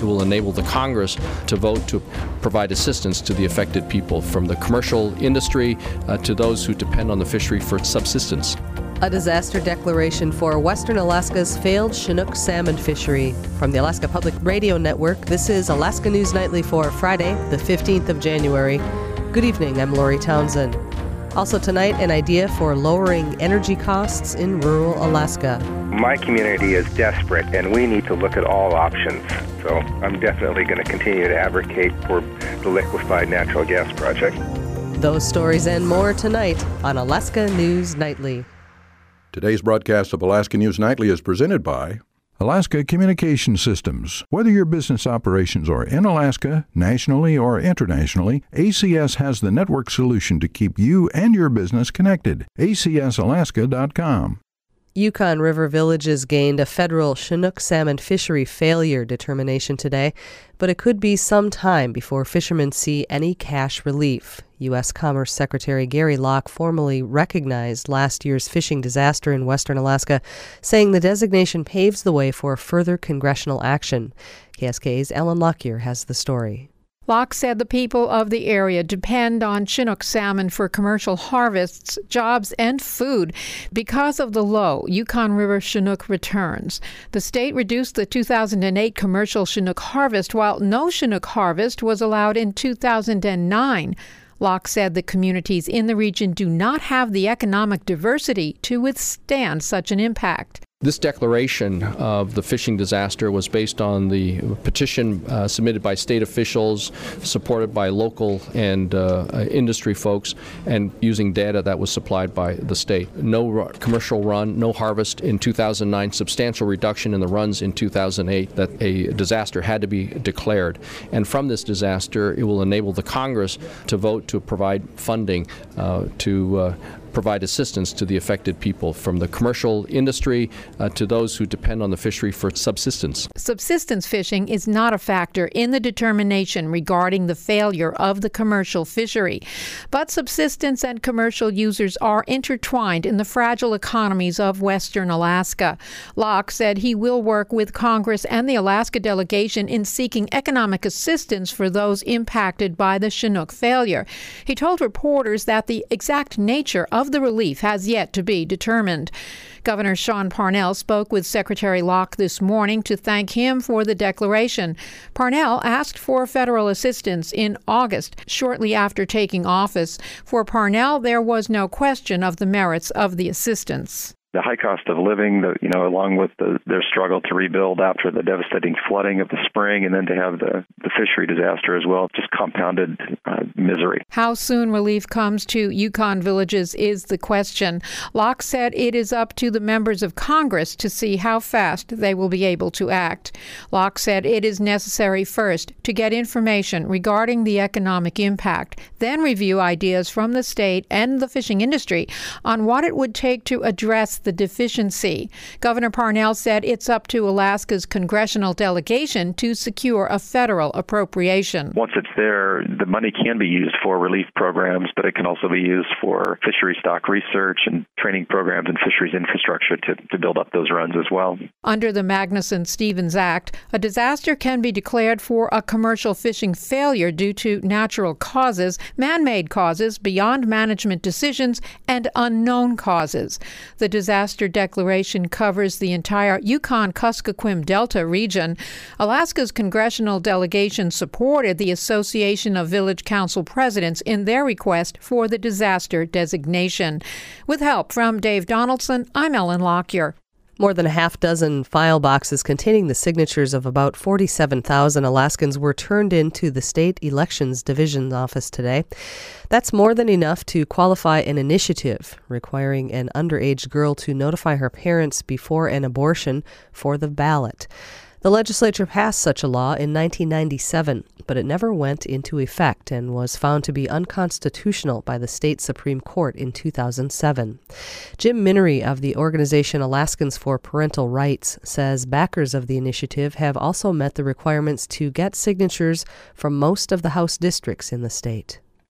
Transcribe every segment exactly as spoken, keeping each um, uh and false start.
will enable the Congress to vote to provide assistance to the affected people, from the commercial industry uh, to those who depend on the fishery for subsistence. A disaster declaration for Western Alaska's failed Chinook salmon fishery. From the Alaska Public Radio Network, this is Alaska News Nightly for Friday, the fifteenth of January. Good evening, I'm Lori Townsend. Also tonight, an idea for lowering energy costs in rural Alaska. My community is desperate, and we need to look at all options. So I'm definitely going to continue to advocate for the liquefied natural gas project. Those stories and more tonight on Alaska News Nightly. Today's broadcast of Alaska News Nightly is presented by Alaska Communication Systems. Whether your business operations are in Alaska, nationally, or internationally, A C S has the network solution to keep you and your business connected. A C S alaska dot com. Yukon River Villages gained a federal Chinook salmon fishery failure determination today, but it could be some time before fishermen see any cash relief. U S Commerce Secretary Gary Locke formally recognized last year's fishing disaster in western Alaska, saying the designation paves the way for further congressional action. K S K's Ellen Lockyer has the story. Locke said the people of the area depend on Chinook salmon for commercial harvests, jobs, and food. Because of the low Yukon River Chinook returns, the state reduced the two thousand eight commercial Chinook harvest, while no Chinook harvest was allowed in two thousand nine. Locke said the communities in the region do not have the economic diversity to withstand such an impact. This declaration of the fishing disaster was based on the petition uh, submitted by state officials, supported by local and uh, industry folks, and using data that was supplied by the state. No r- commercial run, no harvest in two thousand nine, substantial reduction in the runs in two thousand eight, that a disaster had to be declared. And from this disaster, it will enable the Congress to vote to provide funding uh, to uh, provide assistance to the affected people, from the commercial industry uh, to those who depend on the fishery for subsistence. Subsistence fishing is not a factor in the determination regarding the failure of the commercial fishery. But subsistence and commercial users are intertwined in the fragile economies of western Alaska. Locke said he will work with Congress and the Alaska delegation in seeking economic assistance for those impacted by the Chinook failure. He told reporters that the exact nature of of the relief has yet to be determined. Governor Sean Parnell spoke with Secretary Locke this morning to thank him for the declaration. Parnell asked for federal assistance in August, shortly after taking office. For Parnell, there was no question of the merits of the assistance. The high cost of living, the, you know, along with the, their struggle to rebuild after the devastating flooding of the spring, and then to have the, the fishery disaster as well, just compounded uh, misery. How soon relief comes to Yukon villages is the question. Locke said it is up to the members of Congress to see how fast they will be able to act. Locke said it is necessary first to get information regarding the economic impact, then review ideas from the state and the fishing industry on what it would take to address the deficiency. Governor Parnell said it's up to Alaska's congressional delegation to secure a federal appropriation. Once it's there, the money can be used for relief programs, but it can also be used for fishery stock research and training programs and fisheries infrastructure to, to build up those runs as well. Under the Magnuson-Stevens Act, a disaster can be declared for a commercial fishing failure due to natural causes, man-made causes, beyond management decisions, and unknown causes. The disaster declaration covers the entire Yukon-Kuskokwim Delta region. Alaska's congressional delegation supported the Association of Village Council Presidents in their request for the disaster designation. With help from Dave Donaldson, I'm Ellen Lockyer. More than a half dozen file boxes containing the signatures of about forty-seven thousand Alaskans were turned into the State Elections Division office today. That's more than enough to qualify an initiative requiring an underage girl to notify her parents before an abortion for the ballot. The legislature passed such a law in nineteen ninety-seven, but it never went into effect and was found to be unconstitutional by the state Supreme Court in two thousand seven. Jim Minery of the organization Alaskans for Parental Rights says backers of the initiative have also met the requirements to get signatures from most of the House districts in the state.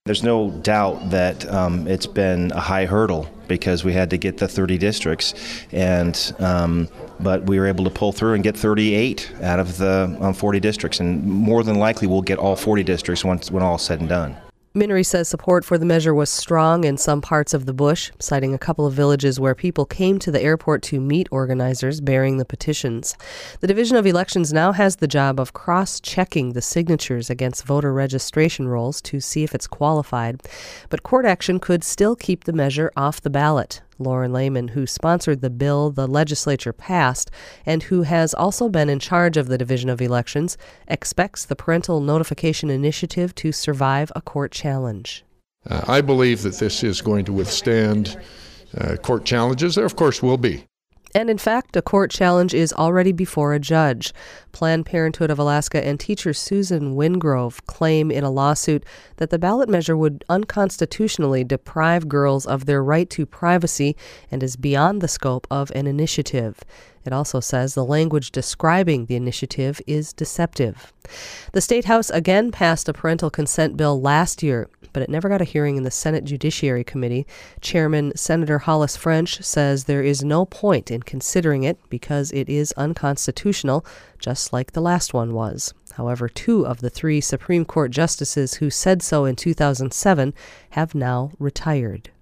There's no doubt that um, it's been a high hurdle because we had to get the thirty districts, and um, but we were able to pull through and get thirty-eight out of the um, forty districts, and more than likely we'll get all forty districts once when all is said and done. Minnery says support for the measure was strong in some parts of the bush, citing a couple of villages where people came to the airport to meet organizers bearing the petitions. The Division of Elections now has the job of cross-checking the signatures against voter registration rolls to see if it's qualified, but court action could still keep the measure off the ballot. Lauren Lehman, who sponsored the bill the legislature passed and who has also been in charge of the Division of Elections, expects the parental notification initiative to survive a court challenge. Uh, I believe that this is going to withstand uh, court challenges. There, of course, will be. And in fact, a court challenge is already before a judge. Planned Parenthood of Alaska and teacher Susan Wingrove claim in a lawsuit that the ballot measure would unconstitutionally deprive girls of their right to privacy and is beyond the scope of an initiative. It also says the language describing the initiative is deceptive. The State House again passed a parental consent bill last year, but it never got a hearing in the Senate Judiciary Committee. Chairman Senator Hollis French says there is no point in considering it because it is unconstitutional, just like the last one was. However, two of the three Supreme Court justices who said so in two thousand seven have now retired.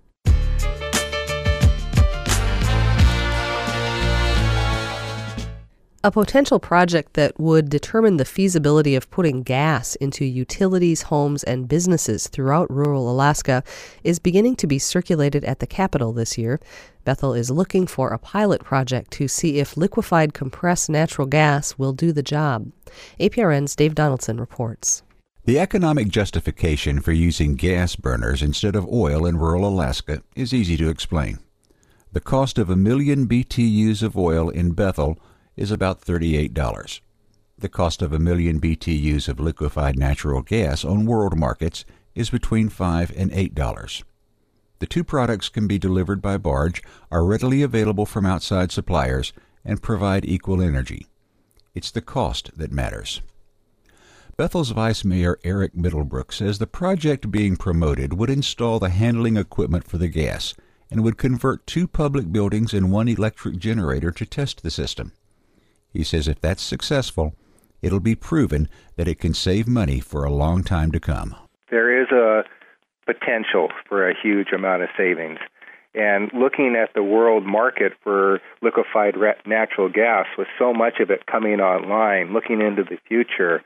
A potential project that would determine the feasibility of putting gas into utilities, homes, and businesses throughout rural Alaska is beginning to be circulated at the Capitol this year. Bethel is looking for a pilot project to see if liquefied compressed natural gas will do the job. A P R N's Dave Donaldson reports. The economic justification for using gas burners instead of oil in rural Alaska is easy to explain. The cost of a million B T Us of oil in Bethel is about thirty-eight dollars. The cost of a million B T Us of liquefied natural gas on world markets is between five and eight dollars. The two products can be delivered by barge, are readily available from outside suppliers, and provide equal energy. It's the cost that matters. Bethel's Vice Mayor Eric Middlebrook says the project being promoted would install the handling equipment for the gas and would convert two public buildings and one electric generator to test the system. He says if that's successful, it'll be proven that it can save money for a long time to come. There is a potential for a huge amount of savings. And looking at the world market for liquefied natural gas, with so much of it coming online, looking into the future,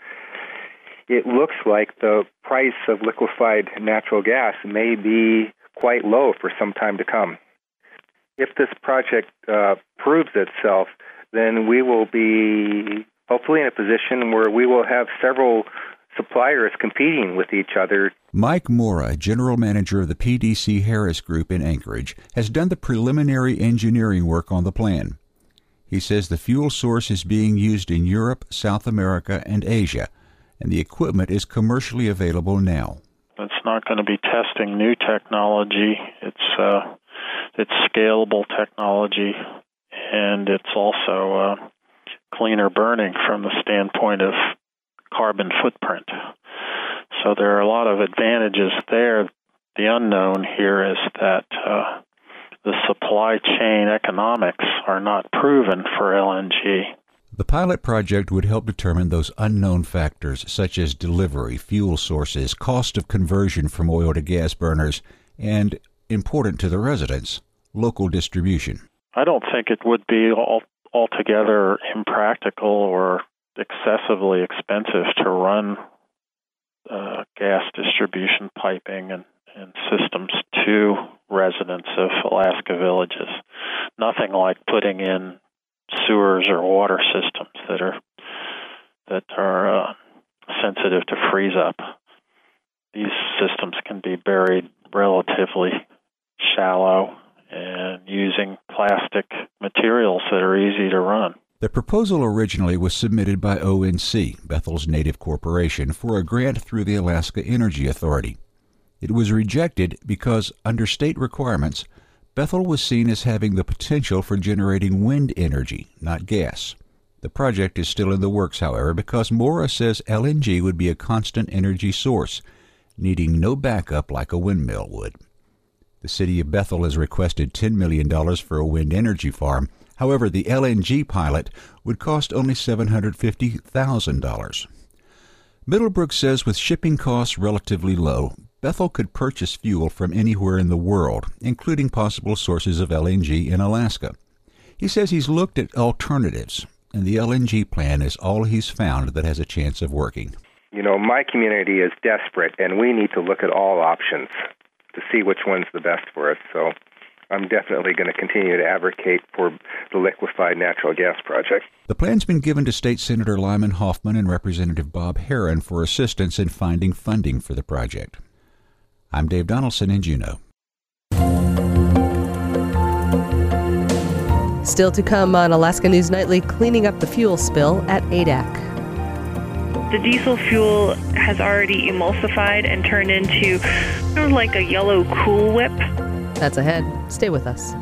it looks like the price of liquefied natural gas may be quite low for some time to come. If this project uh, proves itself, then we will be hopefully in a position where we will have several suppliers competing with each other. Mike Mora, general manager of the P D C Harris Group in Anchorage, has done the preliminary engineering work on the plan. He says the fuel source is being used in Europe, South America, and Asia, and the equipment is commercially available now. It's not going to be testing new technology. It's uh, it's scalable technology, and it's also uh, cleaner burning from the standpoint of carbon footprint. So there are a lot of advantages there. The unknown here is that uh, the supply chain economics are not proven for L N G. The pilot project would help determine those unknown factors such as delivery, fuel sources, cost of conversion from oil to gas burners, and, important to the residents, local distribution. I don't think it would be all, altogether impractical or excessively expensive to run uh, gas distribution piping and, and systems to residents of Alaska villages. Nothing like putting in sewers or water systems that are that are uh, sensitive to freeze up. These systems can be buried relatively shallow and using plastic materials that are easy to run. The proposal originally was submitted by O N C, Bethel's native corporation, for a grant through the Alaska Energy Authority. It was rejected because, under state requirements, Bethel was seen as having the potential for generating wind energy, not gas. The project is still in the works, however, because Mora says L N G would be a constant energy source, needing no backup like a windmill would. The city of Bethel has requested ten million dollars for a wind energy farm. However, the L N G pilot would cost only seven hundred fifty thousand dollars. Middlebrook says with shipping costs relatively low, Bethel could purchase fuel from anywhere in the world, including possible sources of L N G in Alaska. He says he's looked at alternatives, and the L N G plan is all he's found that has a chance of working. You know, my community is desperate, and we need to look at all options to see which one's the best for us. So I'm definitely going to continue to advocate for the liquefied natural gas project. The plan's been given to State Senator Lyman Hoffman and Representative Bob Herron for assistance in finding funding for the project. I'm Dave Donaldson in Juneau. Still to come on Alaska News Nightly, cleaning up the fuel spill at A D A C. The diesel fuel has already emulsified and turned into sort of like a yellow Cool Whip. That's ahead. Stay with us.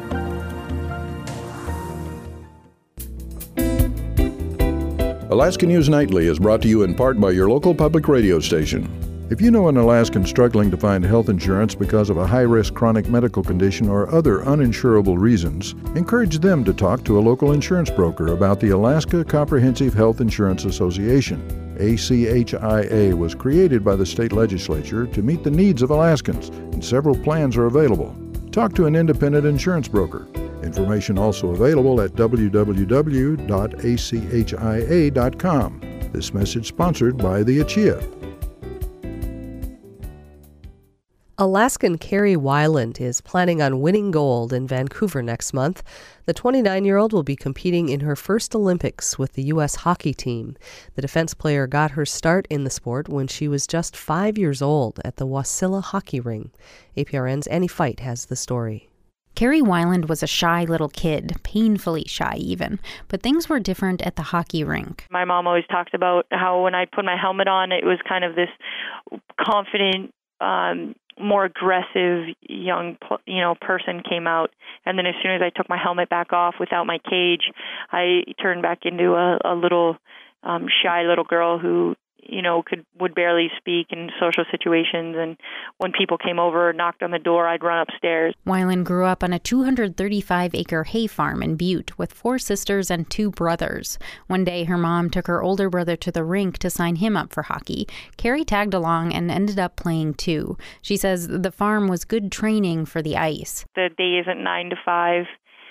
Alaska News Nightly is brought to you in part by your local public radio station. If you know an Alaskan struggling to find health insurance because of a high-risk chronic medical condition or other uninsurable reasons, encourage them to talk to a local insurance broker about the Alaska Comprehensive Health Insurance Association. A C H I A was created by the state legislature to meet the needs of Alaskans, and several plans are available. Talk to an independent insurance broker. Information also available at w w w dot a c h i a dot com. This message sponsored by the A C I A. Alaskan Carrie Weiland is planning on winning gold in Vancouver next month. The twenty-nine-year-old will be competing in her first Olympics with the U S hockey team. The defense player got her start in the sport when she was just five years old at the Wasilla Hockey Ring. A P R N's Annie Fight has the story. Carrie Weiland was a shy little kid, painfully shy even, but things were different at the hockey rink. My mom always talked about how when I put my helmet on, it was kind of this confident, um, more aggressive young, you know, person came out. And then as soon as I took my helmet back off without my cage, I turned back into a, a little um, shy little girl who, you know, could would barely speak in social situations. And when people came over or knocked on the door, I'd run upstairs. Weiland grew up on a two hundred thirty-five acre hay farm in Butte with four sisters and two brothers. One day, her mom took her older brother to the rink to sign him up for hockey. Carrie tagged along and ended up playing too. She says the farm was good training for the ice. The day isn't nine to five,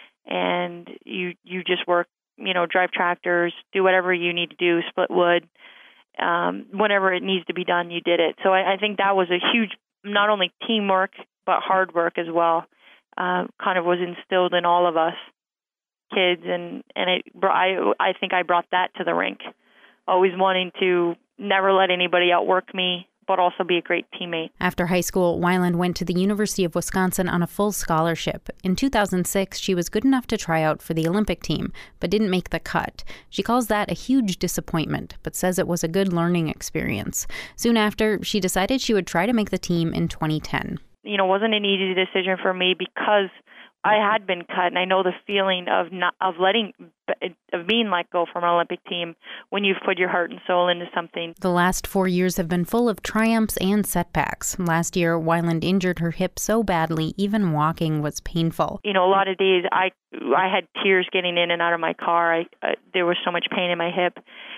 and you you just work, you know, drive tractors, do whatever you need to do, split wood. Um, whenever it needs to be done, you did it. So I, I think that was a huge, not only teamwork, but hard work as well, uh, kind of was instilled in all of us kids. And, and it, I, I think I brought that to the rink, always wanting to never let anybody outwork me, but also be a great teammate. After high school, Weiland went to the University of Wisconsin on a full scholarship. In two thousand six, she was good enough to try out for the Olympic team, but didn't make the cut. She calls that a huge disappointment, but says it was a good learning experience. Soon after, she decided she would try to make the team in twenty ten. You know, it wasn't an easy decision for me because I had been cut, and I know the feeling of not of letting of being let go from an Olympic team when you've put your heart and soul into something. The last four years have been full of triumphs and setbacks. Last year, Weiland injured her hip so badly, even walking was painful. You know, a lot of days I I had tears getting in and out of my car. I uh, there was so much pain in my hip,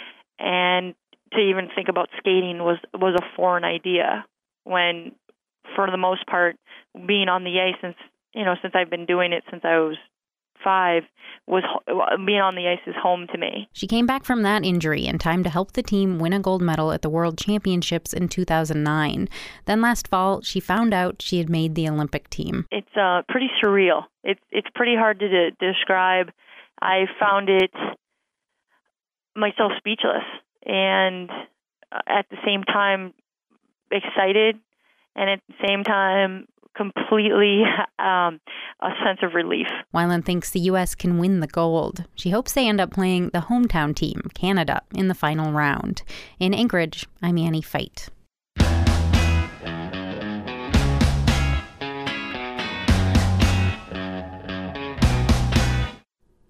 and to even think about skating was was a foreign idea. When, for the most part, being on the ice since. You know, since I've been doing it since I was five, was being on the ice is home to me. She came back from that injury in time to help the team win a gold medal at the World Championships in two thousand nine. Then last fall, she found out she had made the Olympic team. It's uh, pretty surreal. It's it's pretty hard to de- describe. I found it myself speechless, and at the same time excited, and at the same time completely um, a sense of relief. Weiland thinks the U S can win the gold. She hopes they end up playing the hometown team, Canada, in the final round. In Anchorage, I'm Annie Fight.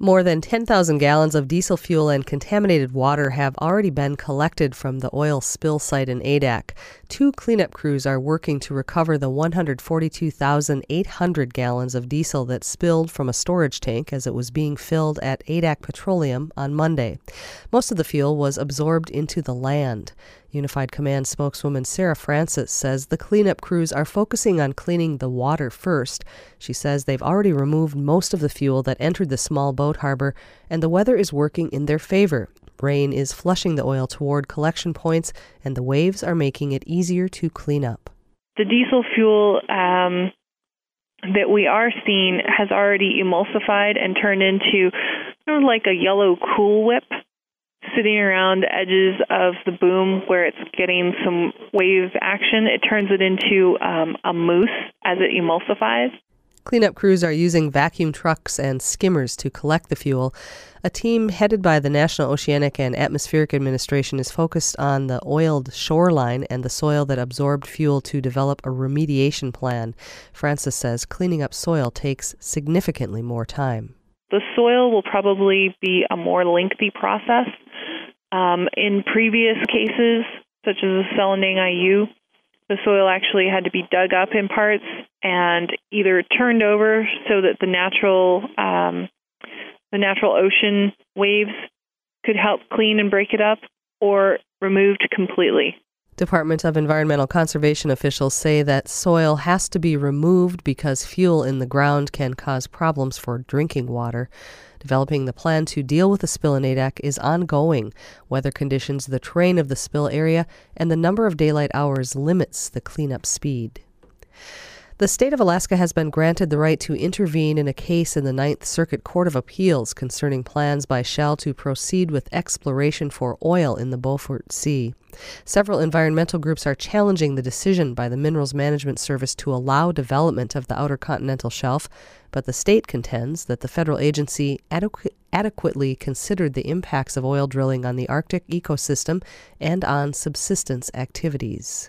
More than ten thousand gallons of diesel fuel and contaminated water have already been collected from the oil spill site in Adak. Two cleanup crews are working to recover the one hundred forty-two thousand eight hundred gallons of diesel that spilled from a storage tank as it was being filled at Adak Petroleum on Monday. Most of the fuel was absorbed into the land. Unified Command spokeswoman Sarah Francis says the cleanup crews are focusing on cleaning the water first. She says they've already removed most of the fuel that entered the small boat harbor, and the weather is working in their favor. Rain is flushing the oil toward collection points, and the waves are making it easier to clean up. The diesel fuel um, that we are seeing has already emulsified and turned into sort of like a yellow Cool Whip, sitting around the edges of the boom where it's getting some wave action. It turns it into um, a mousse as it emulsifies. Cleanup crews are using vacuum trucks and skimmers to collect the fuel. A team headed by the National Oceanic and Atmospheric Administration is focused on the oiled shoreline and the soil that absorbed fuel to develop a remediation plan. Francis says cleaning up soil takes significantly more time. The soil will probably be a more lengthy process. Um, in previous cases, such as the Celandine I U, the soil actually had to be dug up in parts and either turned over so that the natural um, the natural ocean waves could help clean and break it up, or removed completely. Department of Environmental Conservation officials say that soil has to be removed because fuel in the ground can cause problems for drinking water. Developing the plan to deal with the spill in Adak is ongoing. Weather conditions, the terrain of the spill area, and the number of daylight hours limits the cleanup speed. The state of Alaska has been granted the right to intervene in a case in the Ninth Circuit Court of Appeals concerning plans by Shell to proceed with exploration for oil in the Beaufort Sea. Several environmental groups are challenging the decision by the Minerals Management Service to allow development of the Outer Continental Shelf, but the state contends that the federal agency adequ- adequately considered the impacts of oil drilling on the Arctic ecosystem and on subsistence activities.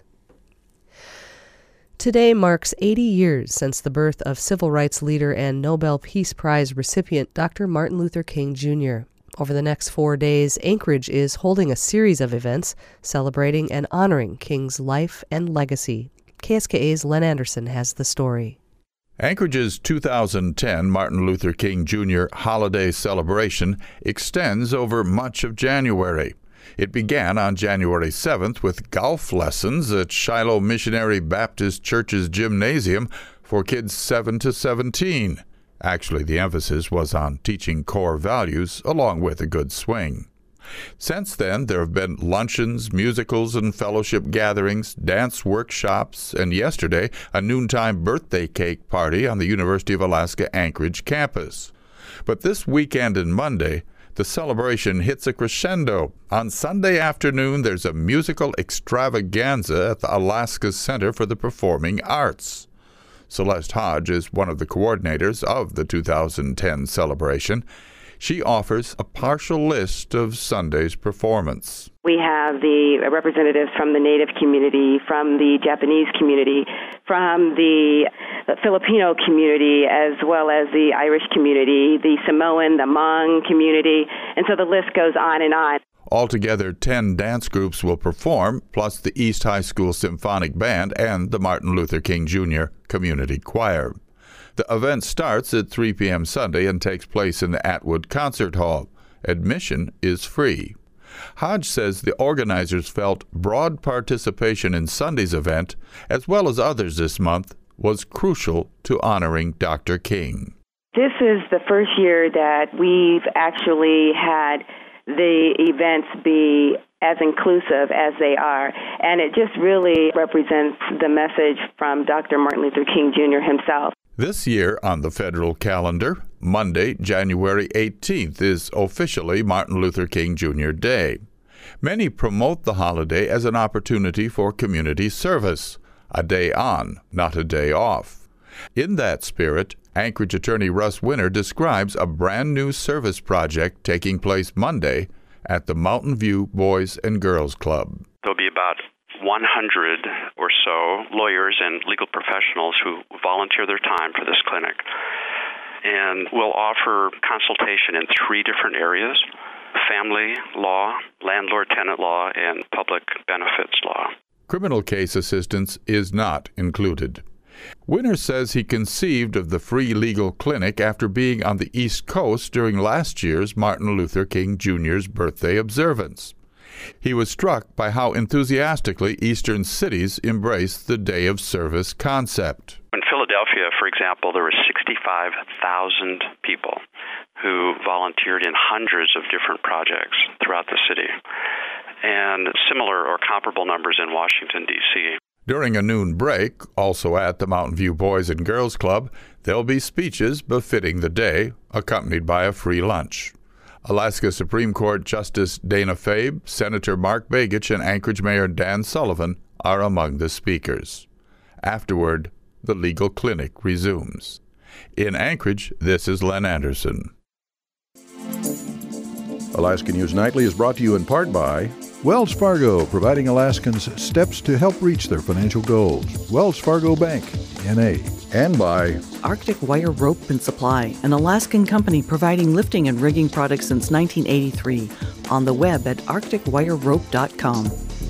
Today marks eighty years since the birth of civil rights leader and Nobel Peace Prize recipient Doctor Martin Luther King Junior Over the next four days, Anchorage is holding a series of events celebrating and honoring King's life and legacy. K S K A's Len Anderson has the story. Anchorage's two thousand ten Martin Luther King Junior holiday celebration extends over much of January. It began on January seventh with golf lessons at Shiloh Missionary Baptist Church's gymnasium for kids seven to seventeen. Actually, the emphasis was on teaching core values along with a good swing. Since then, there have been luncheons, musicals, and fellowship gatherings, dance workshops, and yesterday, a noontime birthday cake party on the University of Alaska Anchorage campus. But this weekend and Monday, the celebration hits a crescendo. On Sunday afternoon, there's a musical extravaganza at the Alaska Center for the Performing Arts. Celeste Hodge is one of the coordinators of the two thousand ten celebration. She offers a partial list of Sunday's performance. We have the representatives from the Native community, from the Japanese community, from the Filipino community, as well as the Irish community, the Samoan, the Hmong community, and so the list goes on and on. Altogether, ten dance groups will perform, plus the East High School Symphonic Band and the Martin Luther King Junior Community Choir. The event starts at three p.m. Sunday and takes place in the Atwood Concert Hall. Admission is free. Hodge says the organizers felt broad participation in Sunday's event, as well as others this month, was crucial to honoring Doctor King. This is the first year that we've actually had the events be as inclusive as they are, and it just really represents the message from Doctor Martin Luther King Junior himself. This year on the federal calendar, Monday, January eighteenth, is officially Martin Luther King Junior Day. Many promote the holiday as an opportunity for community service, a day on, not a day off. In that spirit, Anchorage attorney Russ Winter describes a brand new service project taking place Monday at the Mountain View Boys and Girls Club. There'll be about one hundred or so lawyers and legal professionals who volunteer their time for this clinic. and we'll offer consultation in three different areas: family law, landlord-tenant law, and public benefits law. Criminal case assistance is not included. Winner says he conceived of the free legal clinic after being on the East Coast during last year's Martin Luther King Junior's birthday observance. He was struck by how enthusiastically Eastern cities embrace the Day of Service concept. In Philadelphia, for example, there were sixty-five thousand people who volunteered in hundreds of different projects throughout the city, and similar or comparable numbers in Washington, D C During a noon break, also at the Mountain View Boys and Girls Club, there'll be speeches befitting the day, accompanied by a free lunch. Alaska Supreme Court Justice Dana Fabe, Senator Mark Begich, and Anchorage Mayor Dan Sullivan are among the speakers. Afterward, the legal clinic resumes. In Anchorage, this is Len Anderson. Alaska News Nightly is brought to you in part by Wells Fargo, providing Alaskans steps to help reach their financial goals. Wells Fargo Bank, N A And by Arctic Wire Rope and Supply, an Alaskan company providing lifting and rigging products since nineteen eighty-three. On the web at arctic wire rope dot com.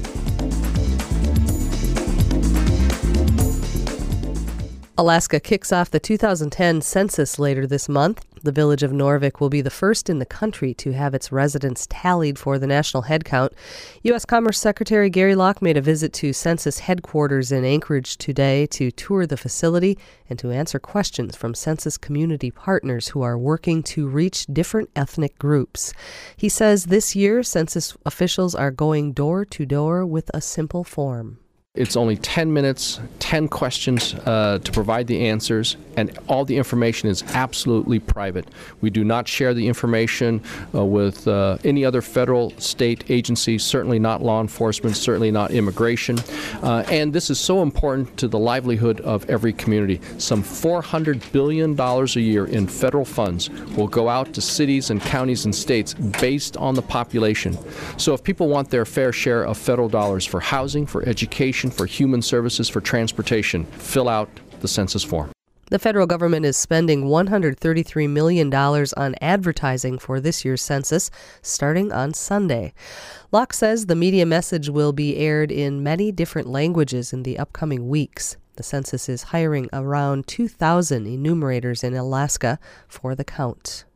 Alaska kicks off the two thousand ten census later this month. The village of Norvik will be the first in the country to have its residents tallied for the national headcount. U S Commerce Secretary Gary Locke made a visit to Census headquarters in Anchorage today to tour the facility and to answer questions from Census community partners who are working to reach different ethnic groups. He says this year, Census officials are going door to door with a simple form. It's only ten minutes, ten questions uh, to provide the answers, and all the information is absolutely private. We do not share the information uh, with uh, any other federal, state agencies, certainly not law enforcement, certainly not immigration. Uh, and this is so important to the livelihood of every community. Some four hundred billion dollars a year in federal funds will go out to cities and counties and states based on the population. So if people want their fair share of federal dollars for housing, for education, for human services, for transportation, fill out the census form. The federal government is spending one hundred thirty-three million dollars on advertising for this year's census, starting on Sunday. Locke says the media message will be aired in many different languages in the upcoming weeks. The census is hiring around two thousand enumerators in Alaska for the count.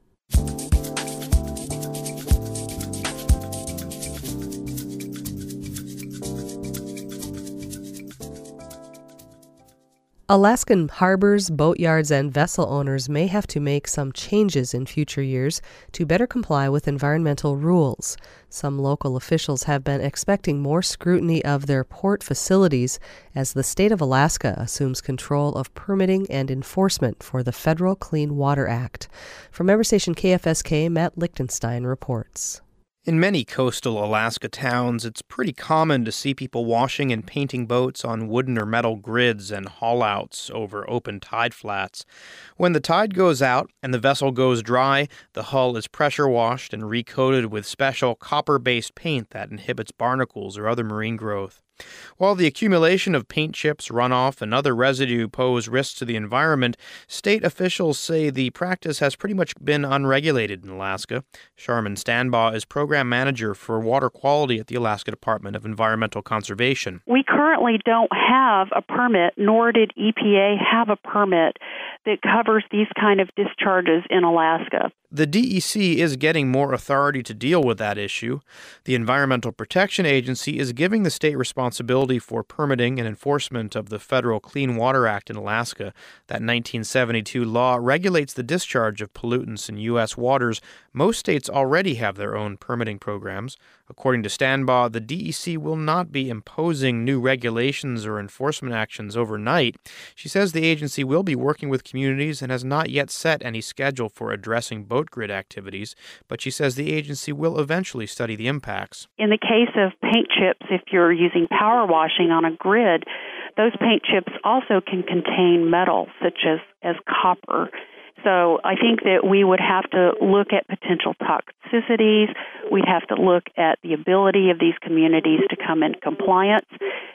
Alaskan harbors, boatyards, and vessel owners may have to make some changes in future years to better comply with environmental rules. Some local officials have been expecting more scrutiny of their port facilities as the state of Alaska assumes control of permitting and enforcement for the Federal Clean Water Act. From member station K F S K, Matt Lichtenstein reports. In many coastal Alaska towns, it's pretty common to see people washing and painting boats on wooden or metal grids and haul-outs over open tide flats. When the tide goes out and the vessel goes dry, the hull is pressure washed and recoated with special copper-based paint that inhibits barnacles or other marine growth. While the accumulation of paint chips, runoff, and other residue pose risks to the environment, state officials say the practice has pretty much been unregulated in Alaska. Sharman Stanbaugh is program manager for water quality at the Alaska Department of Environmental Conservation. We currently don't have a permit, nor did E P A have a permit that covers these kind of discharges in Alaska. The D E C is getting more authority to deal with that issue. The Environmental Protection Agency is giving the state responsibility for permitting and enforcement of the Federal Clean Water Act in Alaska. That nineteen seventy-two law regulates the discharge of pollutants in U S waters. Most states already have their own permitting programs. According to Stanbaugh, the D E C will not be imposing new regulations or enforcement actions overnight. She says the agency will be working with communities and has not yet set any schedule for addressing boat grid activities, but she says the agency will eventually study the impacts. In the case of paint chips, if you're using power washing on a grid, those paint chips also can contain metal, such as, as copper. So I think that we would have to look at potential toxicities. We'd have to look at the ability of these communities to come in compliance.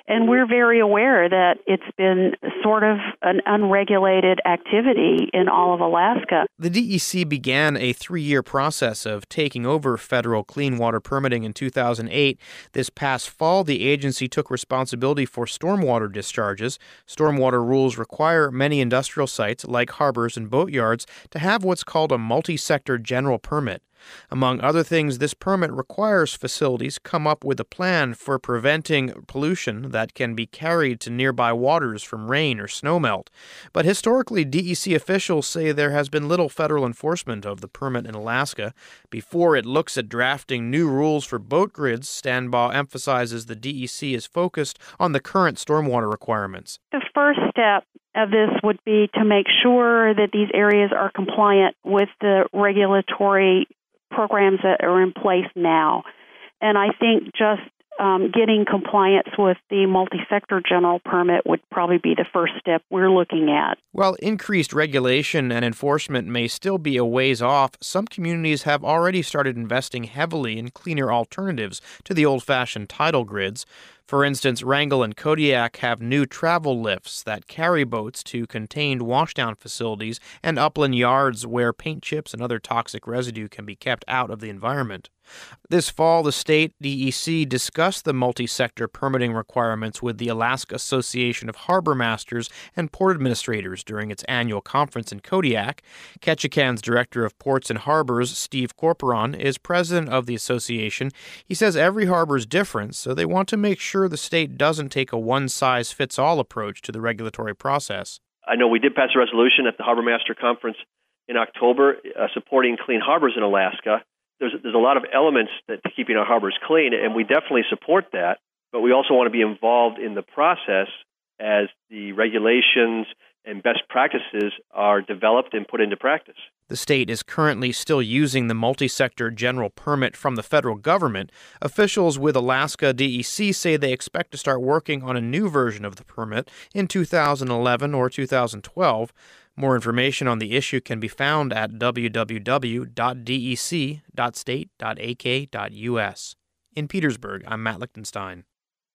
And we're very aware that it's been sort of an unregulated activity in all of Alaska. The D E C began a three-year process of taking over federal clean water permitting in two thousand eight. This past fall, the agency took responsibility for stormwater discharges. Stormwater rules require many industrial sites, like harbors and boatyards, to have what's called a multi-sector general permit. Among other things, this permit requires facilities come up with a plan for preventing pollution that can be carried to nearby waters from rain or snowmelt. But historically, D E C officials say there has been little federal enforcement of the permit in Alaska. Before it looks at drafting new rules for boat grids, Stanbaugh emphasizes the D E C is focused on the current stormwater requirements. The first step of this would be to make sure that these areas are compliant with the regulatory programs that are in place now. And I think just um, getting compliance with the multi-sector general permit would probably be the first step we're looking at. While increased regulation and enforcement may still be a ways off, some communities have already started investing heavily in cleaner alternatives to the old-fashioned tidal grids. For instance, Wrangell and Kodiak have new travel lifts that carry boats to contained washdown facilities and upland yards where paint chips and other toxic residue can be kept out of the environment. This fall, the state D E C discussed the multi-sector permitting requirements with the Alaska Association of Harbor Masters and Port Administrators during its annual conference in Kodiak. Ketchikan's Director of Ports and Harbors, Steve Corporon, is president of the association. He says every harbor is different, so they want to make sure the state doesn't take a one-size-fits-all approach to the regulatory process. I know we did pass a resolution at the Harbor Master Conference in October uh, supporting clean harbors in Alaska. There's, there's a lot of elements that to keeping our harbors clean, and we definitely support that. But we also want to be involved in the process as the regulations and best practices are developed and put into practice. The state is currently still using the multi-sector general permit from the federal government. Officials with Alaska D E C say they expect to start working on a new version of the permit in two thousand eleven or two thousand twelve. More information on the issue can be found at w w w dot d e c dot state dot a k dot u s. In Petersburg, I'm Matt Lichtenstein.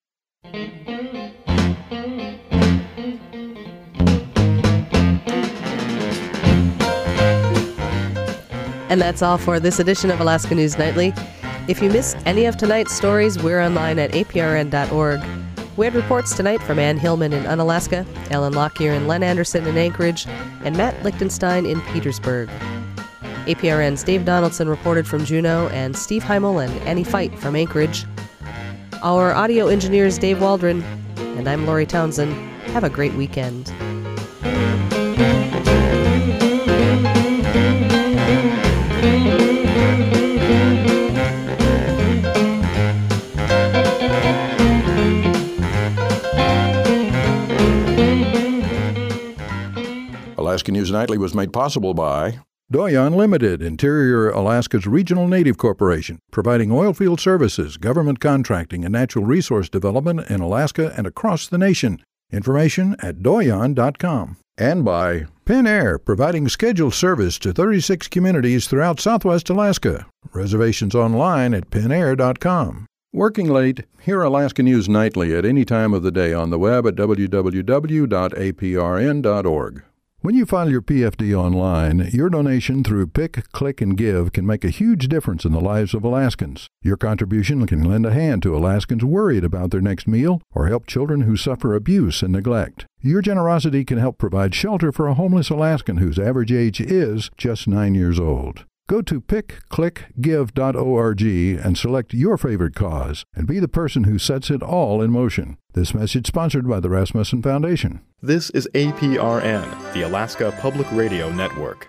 And that's all for this edition of Alaska News Nightly. If you missed any of tonight's stories, we're online at a p r n dot org. We had reports tonight from Ann Hillman in Unalaska, Ellen Lockyer and Len Anderson in Anchorage, and Matt Lichtenstein in Petersburg. A P R N's Dave Donaldson reported from Juneau, and Steve Heimel and Annie Fight from Anchorage. Our audio engineer is Dave Waldron, and I'm Lori Townsend. Have a great weekend. Alaska News Nightly was made possible by Doyon Limited, Interior Alaska's regional native corporation, providing oil field services, government contracting, and natural resource development in Alaska and across the nation. Information at doyon dot com. And by Pin Air, providing scheduled service to thirty-six communities throughout Southwest Alaska. Reservations online at pin air dot com. Working late? Hear Alaska News Nightly at any time of the day on the web at w w w dot a p r n dot org. When you file your P F D online, your donation through Pick, Click, and Give can make a huge difference in the lives of Alaskans. Your contribution can lend a hand to Alaskans worried about their next meal or help children who suffer abuse and neglect. Your generosity can help provide shelter for a homeless Alaskan whose average age is just nine years old. Go to pick click give dot org and select your favorite cause and be the person who sets it all in motion. This message sponsored by the Rasmussen Foundation. This is A P R N, the Alaska Public Radio Network.